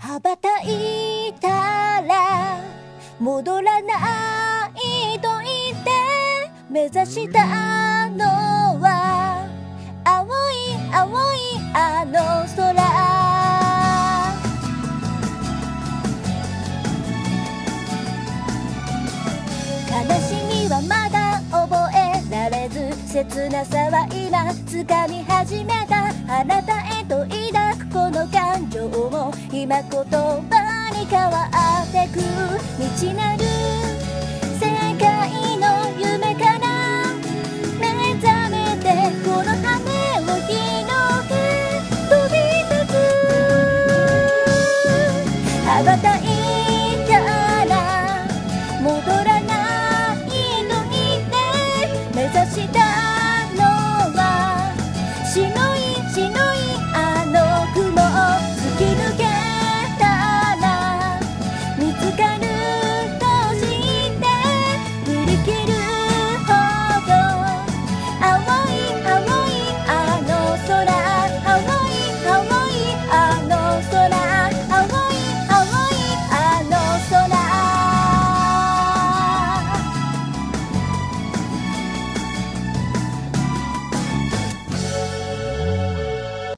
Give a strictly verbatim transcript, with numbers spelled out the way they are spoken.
羽ばたいたら戻らないと言って目指したのは青い青いあの空。悲しみはまだ覚えられず切なさは今掴み始めた。あなたへと抱くこの感情も今言葉に変わってく。未知なる